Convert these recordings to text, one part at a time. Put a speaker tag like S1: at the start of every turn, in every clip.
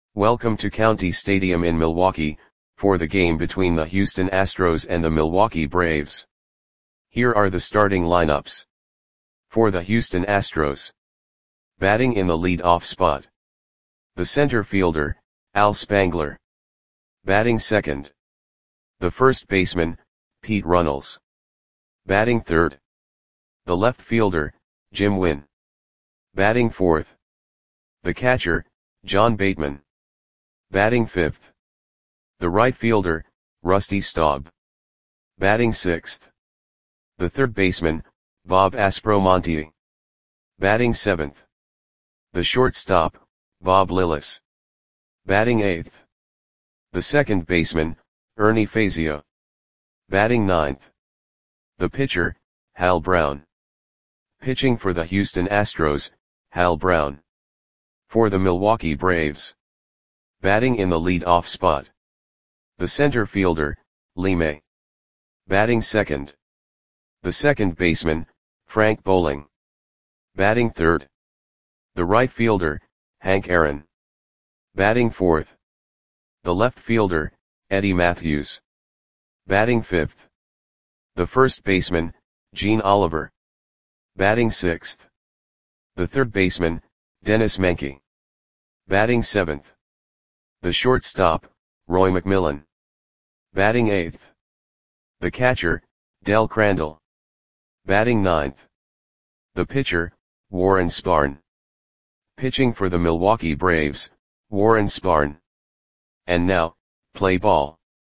S1: Welcome to County Stadium in Milwaukee, for the game between the Houston Astros and the Milwaukee Braves. Here are the starting lineups. For the Houston Astros. Batting in the lead-off spot. The center fielder, Al Spangler. Batting second. The first baseman, Pete Runnels. Batting third. The left fielder, Jim Wynn. Batting fourth. The catcher, John Bateman. Batting fifth. The right fielder, Rusty Staub. Batting sixth. The third baseman, Bob Aspromonte. Batting seventh. The shortstop, Bob Lillis. Batting eighth. The second baseman, Ernie Fazio. Batting ninth. The pitcher, Hal Brown. Pitching for the Houston Astros, Hal Brown. For the Milwaukee Braves. Batting in the lead-off spot. The center fielder, Lee May. Batting second. The second baseman, Frank Bowling. Batting third. The right fielder, Hank Aaron. Batting fourth. The left fielder, Eddie Mathews. Batting fifth. The first baseman, Gene Oliver. Batting sixth. The third baseman, Dennis Menke. Batting seventh. The shortstop, Roy McMillan. Batting eighth. The catcher, Del Crandall. Batting ninth. The pitcher, Warren Spahn. Pitching for the Milwaukee Braves, Warren Spahn. And now, play ball.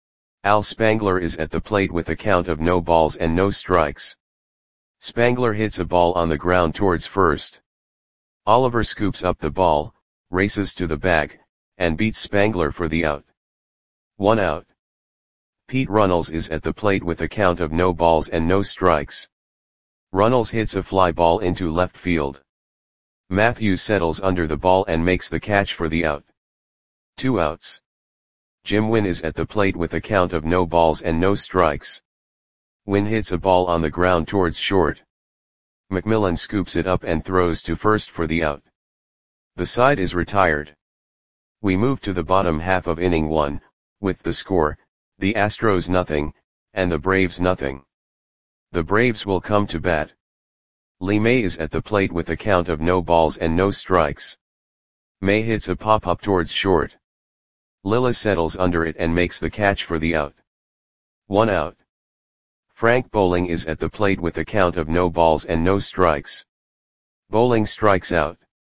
S1: Al Spangler is at the plate with a count of no balls and no strikes. Spangler hits a ball on the ground towards first. Oliver scoops up the ball, races to the bag, and beats Spangler for the out. 1 out. Pete Runnels is at the plate with a count of no balls and no strikes. Runnels hits a fly ball into left field. Mathews settles under the ball and makes the catch for the out. 2 outs. Jim Wynn is at the plate with a count of no balls and no strikes. Wynn hits a ball on the ground towards short. McMillan scoops it up and throws to first for the out. The side is retired. We move to the bottom half of inning 1, with the score, the Astros nothing, and the Braves nothing. The Braves will come to bat. Lee May is at the plate with a count of no balls and no strikes. May hits a pop-up towards short. Lillis settles under it and makes the catch for the out. 1 out. Frank Bowling is at the plate with a count of no balls and no strikes. Bowling strikes out.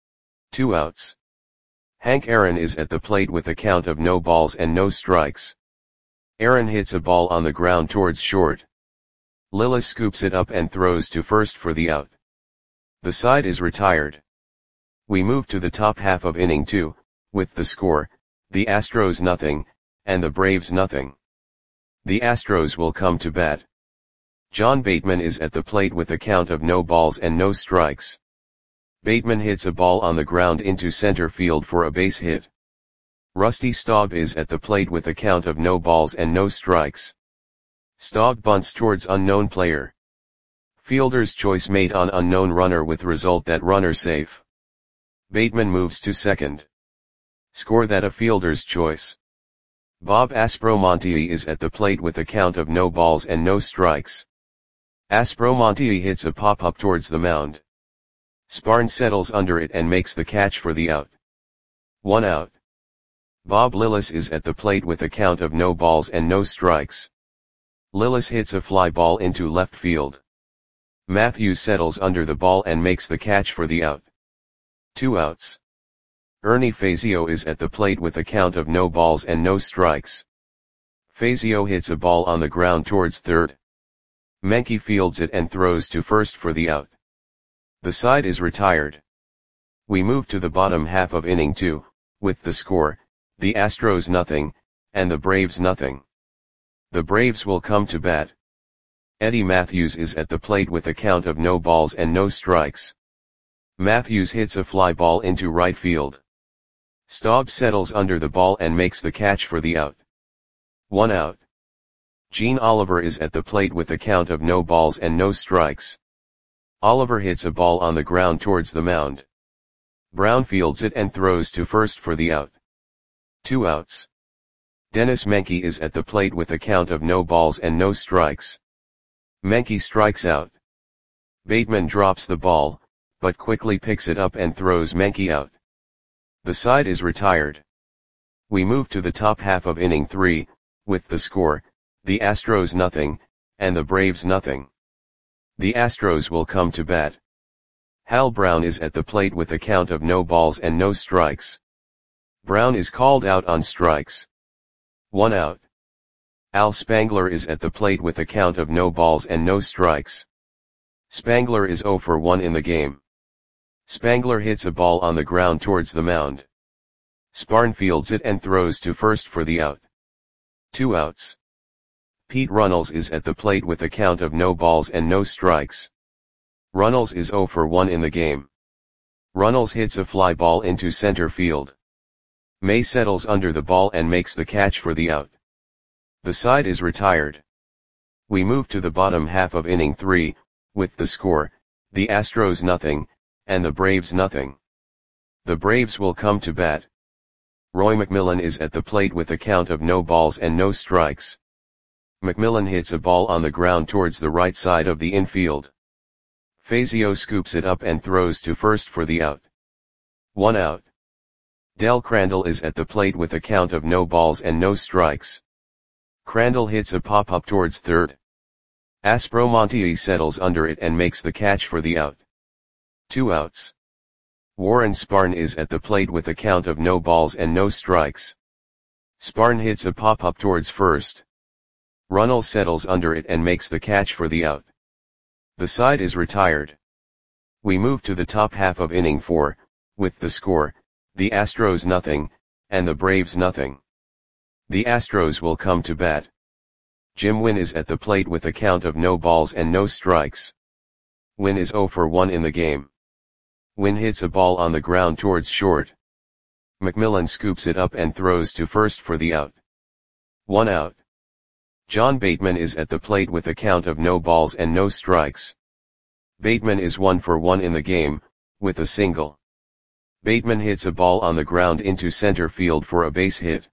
S1: 2 outs. Hank Aaron is at the plate with a count of no balls and no strikes. Aaron hits a ball on the ground towards short. Lillis scoops it up and throws to first for the out. The side is retired. We move to the top half of inning 2, with the score, the Astros nothing, and the Braves nothing. The Astros will come to bat. John Bateman is at the plate with a count of no balls and no strikes. Bateman hits a ball on the ground into center field for a base hit. Rusty Staub is at the plate with a count of no balls and no strikes. Staub bunts towards unknown player. Fielder's choice made on unknown runner with result that runner safe. Bateman moves to second. Score that a fielder's choice. Bob Aspromonte is at the plate with a count of no balls and no strikes. Aspromonte hits a pop-up towards the mound. Spahn settles under it and makes the catch for the out. 1 out. Bob Lillis is at the plate with a count of no balls and no strikes. Lillis hits a fly ball into left field. Mathews settles under the ball and makes the catch for the out. 2 outs. Ernie Fazio is at the plate with a count of no balls and no strikes. Fazio hits a ball on the ground towards third. Menke fields it and throws to first for the out. The side is retired. We move to the bottom half of inning 2, with the score, the Astros nothing, and the Braves nothing. The Braves will come to bat. Eddie Mathews is at the plate with a count of no balls and no strikes. Mathews hits a fly ball into right field. Staub settles under the ball and makes the catch for the out. 1 out. Gene Oliver is at the plate with a count of no balls and no strikes. Oliver hits a ball on the ground towards the mound. Brown fields it and throws to first for the out. 2 outs. Dennis Menke is at the plate with a count of no balls and no strikes. Menke strikes out. Bateman drops the ball, but quickly picks it up and throws Menke out. The side is retired. We move to the top half of inning 3, with the score, the Astros nothing, and the Braves nothing. The Astros will come to bat. Hal Brown is at the plate with a count of no balls and no strikes. Brown is called out on strikes. 1 out. Al Spangler is at the plate with a count of no balls and no strikes. Spangler is 0 for 1 in the game. Spangler hits a ball on the ground towards the mound. Sparn fields it and throws to first for the out. 2 outs. Pete Runnels is at the plate with a count of no balls and no strikes. Runnels is 0 for 1 in the game. Runnels hits a fly ball into center field. May settles under the ball and makes the catch for the out. The side is retired. We move to the bottom half of inning 3, with the score, the Astros nothing, and the Braves nothing. The Braves will come to bat. Roy McMillan is at the plate with a count of no balls and no strikes. McMillan hits a ball on the ground towards the right side of the infield. Fazio scoops it up and throws to first for the out. 1 out. Del Crandall is at the plate with a count of no balls and no strikes. Crandall hits a pop-up towards third. Aspromonte settles under it and makes the catch for the out. 2 outs. Warren Sparn is at the plate with a count of no balls and no strikes. Sparn hits a pop-up towards first. Runnels settles under it and makes the catch for the out. The side is retired. We move to the top half of inning 4, with the score, the Astros nothing, and the Braves nothing. The Astros will come to bat. Jim Wynn is at the plate with a count of no balls and no strikes. Wynn is 0 for 1 in the game. Wynn hits a ball on the ground towards short. McMillan scoops it up and throws to first for the out. 1 out. John Bateman is at the plate with a count of no balls and no strikes. Bateman is 1 for 1 in the game, with a single. Bateman hits a ball on the ground into center field for a base hit.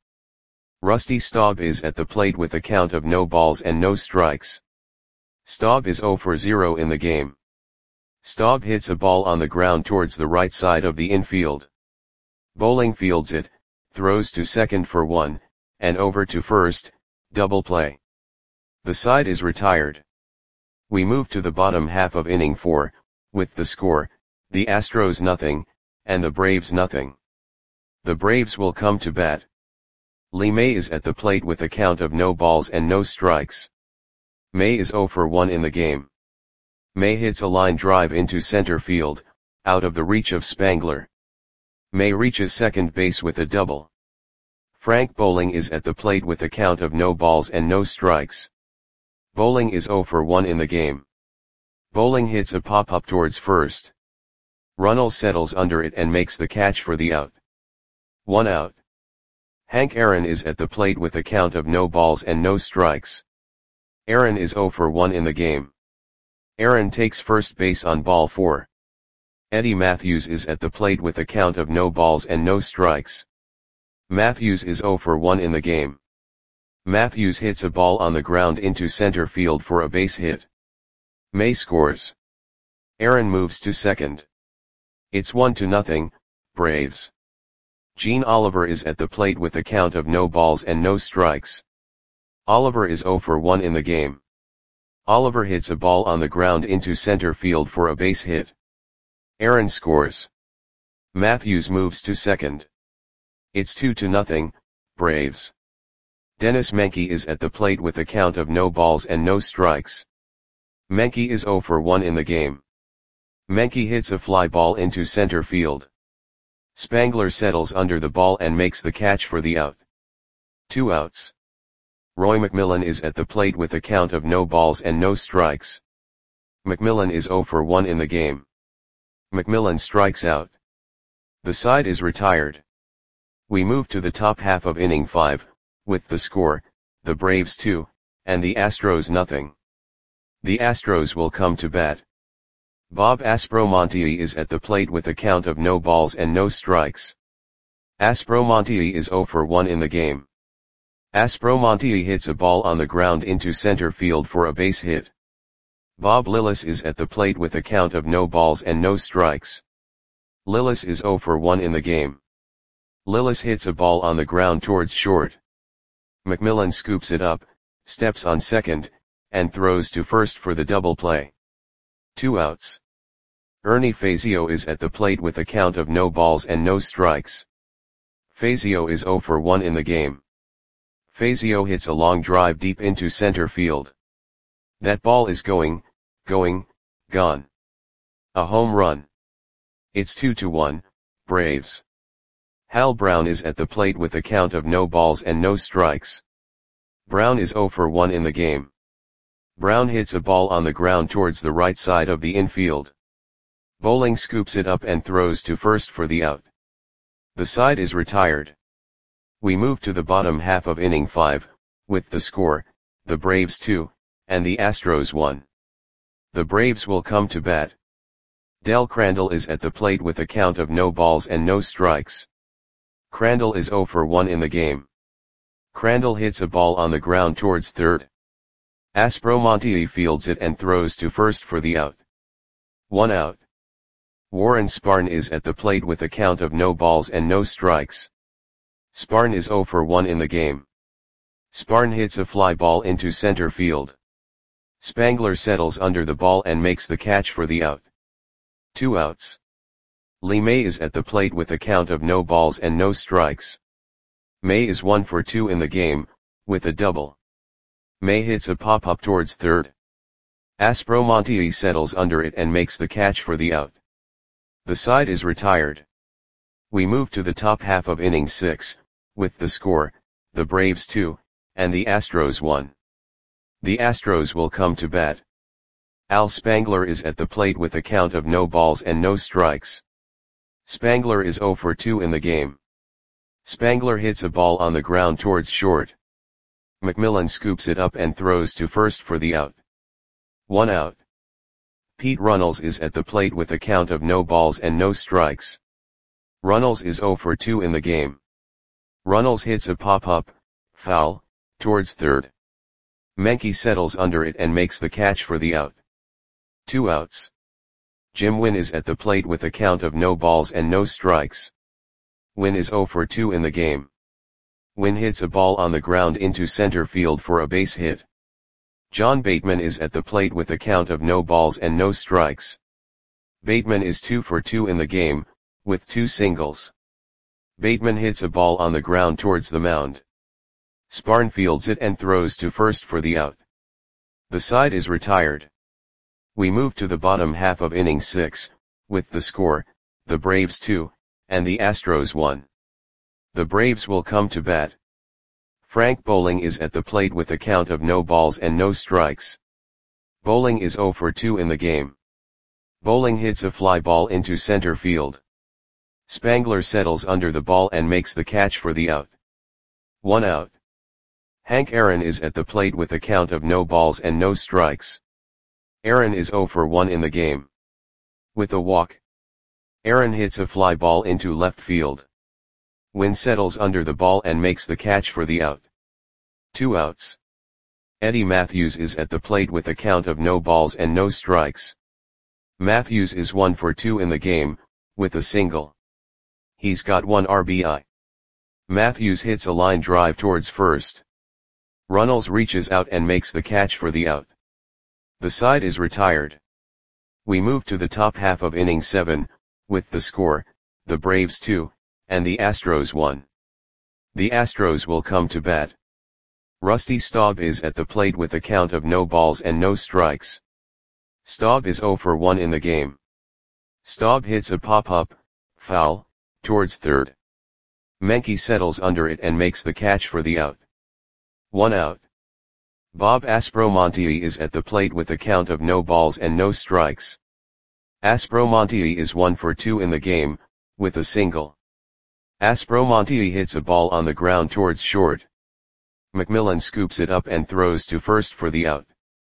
S1: Rusty Staub is at the plate with a count of no balls and no strikes. Staub is 0 for 0 in the game. Staub hits a ball on the ground towards the right side of the infield. Bowling fields it, throws to second for 1, and over to first, double play. The side is retired. We move to the bottom half of inning 4, with the score, the Astros nothing, and the Braves nothing. The Braves will come to bat. Lee May is at the plate with a count of no balls and no strikes. May is 0 for 1 in the game. May hits a line drive into center field, out of the reach of Spangler. May reaches second base with a double. Frank Bowling is at the plate with a count of no balls and no strikes. Bowling is 0 for 1 in the game. Bowling hits a pop-up towards first. Runnels settles under it and makes the catch for the out. 1 out. Hank Aaron is at the plate with a count of no balls and no strikes. Aaron is 0 for 1 in the game. Aaron takes first base on ball 4. Eddie Matthews is at the plate with a count of no balls and no strikes. Matthews is 0 for 1 in the game. Matthews hits a ball on the ground into center field for a base hit. May scores. Aaron moves to second. It's 1-0, Braves. Gene Oliver is at the plate with a count of no balls and no strikes. Oliver is 0 for 1 in the game. Oliver hits a ball on the ground into center field for a base hit. Aaron scores. Matthews moves to second. It's 2-0, Braves. Dennis Menke is at the plate with a count of no balls and no strikes. Menke is 0 for 1 in the game. Menke hits a fly ball into center field. Spangler settles under the ball and makes the catch for the out. 2 outs. Roy McMillan is at the plate with a count of no balls and no strikes. McMillan is 0 for 1 in the game. McMillan strikes out. The side is retired. We move to the top half of inning 5, with the score, the Braves 2, and the Astros nothing. The Astros will come to bat. Bob Aspromonte is at the plate with a count of no balls and no strikes. Aspromonte is 0 for 1 in the game. Aspromonte hits a ball on the ground into center field for a base hit. Bob Lillis is at the plate with a count of no balls and no strikes. Lillis is 0 for 1 in the game. Lillis hits a ball on the ground towards short. McMillan scoops it up, steps on second, and throws to first for the double play. 2 outs. Ernie Fazio is at the plate with a count of no balls and no strikes. Fazio is 0 for 1 in the game. Fazio hits a long drive deep into center field. That ball is gone. A home run. It's 2-1, Braves. Hal Brown is at the plate with a count of no balls and no strikes. Brown is 0 for 1 in the game. Brown hits a ball on the ground towards the right side of the infield. Bowling scoops it up and throws to first for the out. The side is retired. We move to the bottom half of inning 5, with the score, the Braves 2, and the Astros 1. The Braves will come to bat. Del Crandall is at the plate with a count of no balls and no strikes. Crandall is 0 for 1 in the game. Crandall hits a ball on the ground towards third. Aspromonte fields it and throws to first for the out. 1 out. Warren Spahn is at the plate with a count of no balls and no strikes. Spahn is 0 for 1 in the game. Spahn hits a fly ball into center field. Spangler settles under the ball and makes the catch for the out. 2 outs. Lee May is at the plate with a count of no balls and no strikes. May is 1 for 2 in the game, with a double. May hits a pop-up towards third. Aspromonte settles under it and makes the catch for the out. The side is retired. We move to the top half of inning 6, with the score, the Braves 2, and the Astros 1. The Astros will come to bat. Al Spangler is at the plate with a count of no balls and no strikes. Spangler is 0 for 2 in the game. Spangler hits a ball on the ground towards short. McMillan scoops it up and throws to first for the out. 1 out. Pete Runnels is at the plate with a count of no balls and no strikes. Runnels is 0 for 2 in the game. Runnels hits a pop-up, foul, towards third. Menke settles under it and makes the catch for the out. 2 outs. Jim Wynn is at the plate with a count of no balls and no strikes. Wynn is 0 for 2 in the game. Wynn hits a ball on the ground into center field for a base hit. John Bateman is at the plate with a count of no balls and no strikes. Bateman is 2 for 2 in the game, with 2 singles. Bateman hits a ball on the ground towards the mound. Spahn fields it and throws to first for the out. The side is retired. We move to the bottom half of inning 6, with the score, the Braves 2, and the Astros 1. The Braves will come to bat. Frank Bowling is at the plate with a count of no balls and no strikes. Bowling is 0 for 2 in the game. Bowling hits a fly ball into center field. Spangler settles under the ball and makes the catch for the out. 1 out. Hank Aaron is at the plate with a count of no balls and no strikes. Aaron is 0 for 1 in the game. With a walk. Aaron hits a fly ball into left field. Wynn settles under the ball and makes the catch for the out. 2 outs. Eddie Matthews is at the plate with a count of no balls and no strikes. Matthews is 1 for 2 in the game, with a single. He's got 1 RBI. Matthews hits a line drive towards first. Runnels reaches out and makes the catch for the out. The side is retired. We move to the top half of inning 7, with the score, the Braves 2, and the Astros 1. The Astros will come to bat. Rusty Staub is at the plate with a count of no balls and no strikes. Staub is 0 for 1 in the game. Staub hits a pop-up, foul, towards third. Menke settles under it and makes the catch for the out. 1 out. Bob Aspromonte is at the plate with a count of no balls and no strikes. Aspromonte is 1 for 2 in the game, with a single. Aspromonte hits a ball on the ground towards short. McMillan scoops it up and throws to first for the out.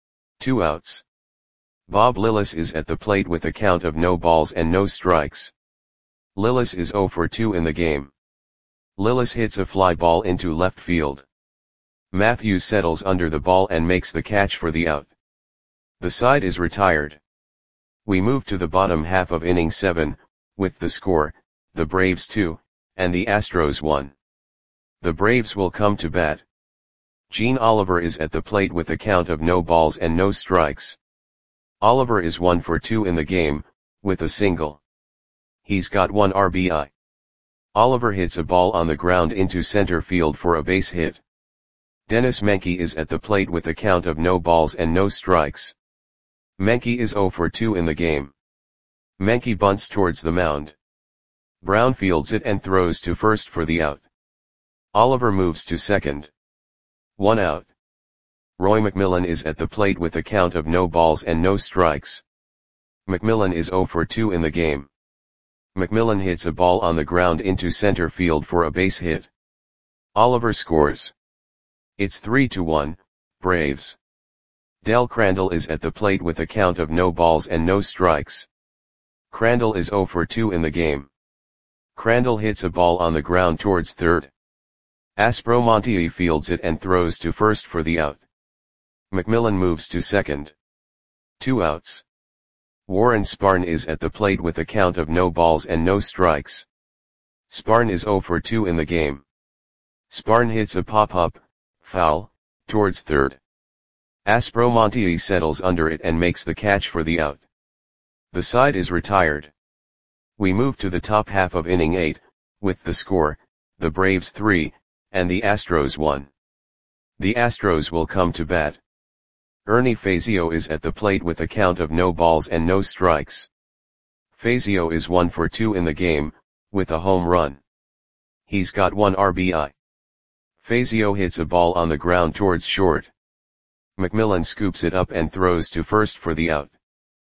S1: 2 outs. Bob Lillis is at the plate with a count of no balls and no strikes. Lillis is 0 for 2 in the game. Lillis hits a fly ball into left field. Matthews settles under the ball and makes the catch for the out. The side is retired. We move to the bottom half of inning 7, with the score, the Braves 2, and the Astros 1. The Braves will come to bat. Gene Oliver is at the plate with a count of no balls and no strikes. Oliver is 1 for 2 in the game, with a single. He's got 1 RBI. Oliver hits a ball on the ground into center field for a base hit. Dennis Menke is at the plate with a count of no balls and no strikes. Menke is 0 for 2 in the game. Menke bunts towards the mound. Brown fields it and throws to first for the out. Oliver moves to second. 1 out. Roy McMillan is at the plate with a count of no balls and no strikes. McMillan is 0 for 2 in the game. McMillan hits a ball on the ground into center field for a base hit. Oliver scores. It's 3-1, Braves. Del Crandall is at the plate with a count of no balls and no strikes. Crandall is 0 for 2 in the game. Crandall hits a ball on the ground towards third. Aspromonte fields it and throws to first for the out. McMillan moves to second. 2 outs. Warren Spahn is at the plate with a count of no balls and no strikes. Spahn is 0 for 2 in the game. Spahn hits a pop-up, foul, towards third. Aspromonte settles under it and makes the catch for the out. The side is retired. We move to the top half of inning 8, with the score, the Braves 3, and the Astros 1. The Astros will come to bat. Ernie Fazio is at the plate with a count of no balls and no strikes. Fazio is 1 for 2 in the game, with a home run. He's got 1 RBI. Fazio hits a ball on the ground towards short. McMillan scoops it up and throws to first for the out.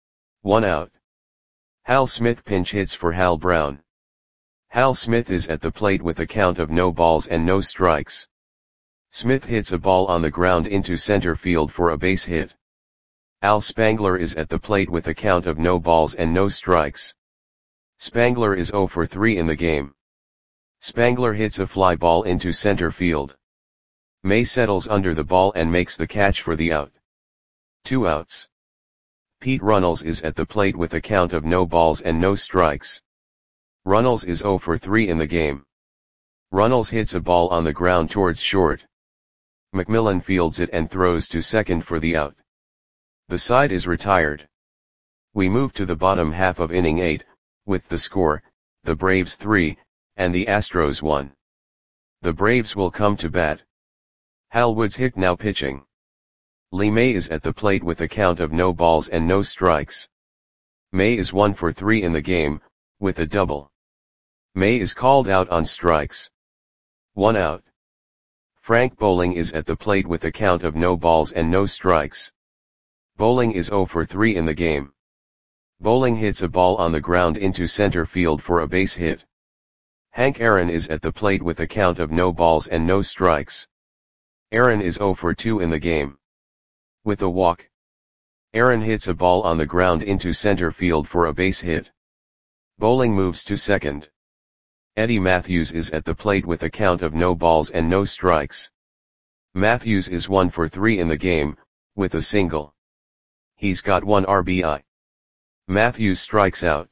S1: 1 out. Hal Smith pinch hits for Hal Brown. Hal Smith is at the plate with a count of no balls and no strikes. Smith hits a ball on the ground into center field for a base hit. Al Spangler is at the plate with a count of no balls and no strikes. Spangler is 0 for 3 in the game. Spangler hits a fly ball into center field. May settles under the ball and makes the catch for the out. 2 outs. Pete Runnels is at the plate with a count of no balls and no strikes. Runnels is 0 for 3 in the game. Runnels hits a ball on the ground towards short. McMillan fields it and throws to second for the out. The side is retired. We move to the bottom half of inning 8, with the score, the Braves 3, and the Astros 1. The Braves will come to bat. Hal Woods Hick now pitching. Lee May is at the plate with a count of no balls and no strikes. May is 1 for 3 in the game, with a double. May is called out on strikes. 1 out. Frank Bowling is at the plate with a count of no balls and no strikes. Bowling is 0 for 3 in the game. Bowling hits a ball on the ground into center field for a base hit. Hank Aaron is at the plate with a count of no balls and no strikes. Aaron is 0 for 2 in the game. With a walk. Aaron hits a ball on the ground into center field for a base hit. Bowling moves to second. Eddie Matthews is at the plate with a count of no balls and no strikes. Matthews is 1 for 3 in the game, with a single. He's got 1 RBI. Matthews strikes out.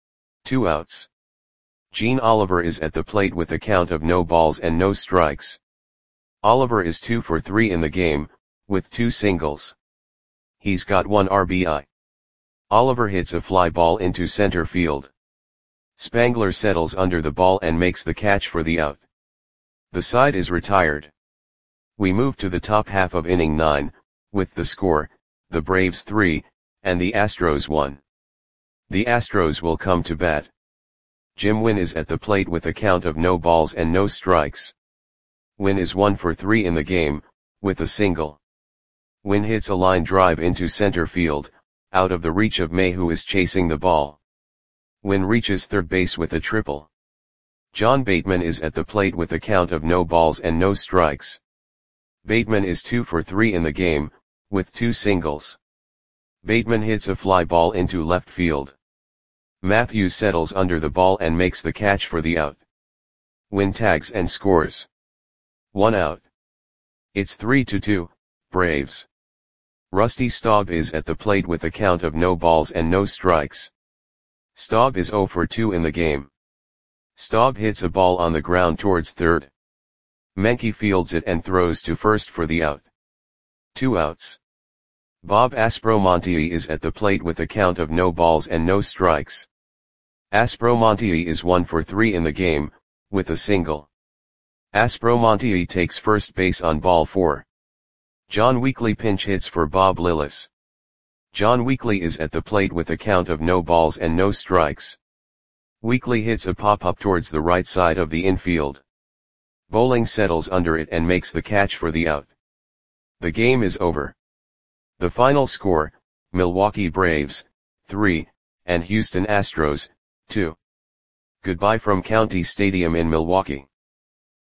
S1: 2 outs. Gene Oliver is at the plate with a count of no balls and no strikes. Oliver is 2 for 3 in the game, with 2 singles. He's got 1 RBI. Oliver hits a fly ball into center field. Spangler settles under the ball and makes the catch for the out. The side is retired. We move to the top half of inning 9, with the score, the Braves 3, and the Astros 1. The Astros will come to bat. Jim Wynn is at the plate with a count of no balls and no strikes. Wynn is 1 for 3 in the game, with a single. Wynn hits a line drive into center field, out of the reach of May, who is chasing the ball. Wynn reaches third base with a triple. John Bateman is at the plate with a count of no balls and no strikes. Bateman is 2 for 3 in the game, with 2 singles. Bateman hits a fly ball into left field. Matthews settles under the ball and makes the catch for the out. Win tags and scores. 1 out. It's 3-2, Braves. Rusty Staub is at the plate with a count of no balls and no strikes. Staub is 0 for 2 in the game. Staub hits a ball on the ground towards third. Menke fields it and throws to first for the out. 2 outs. Bob Aspromonte is at the plate with a count of no balls and no strikes. Aspromonte is 1 for 3 in the game, with a single. Aspromonte takes first base on ball 4. John Weekly pinch hits for Bob Lillis. John Weekly is at the plate with a count of no balls and no strikes. Weekly hits a pop-up towards the right side of the infield. Bowling settles under it and makes the catch for the out. The game is over. The final score, Milwaukee Braves, 3, and Houston Astros, 2. Goodbye from County Stadium in Milwaukee.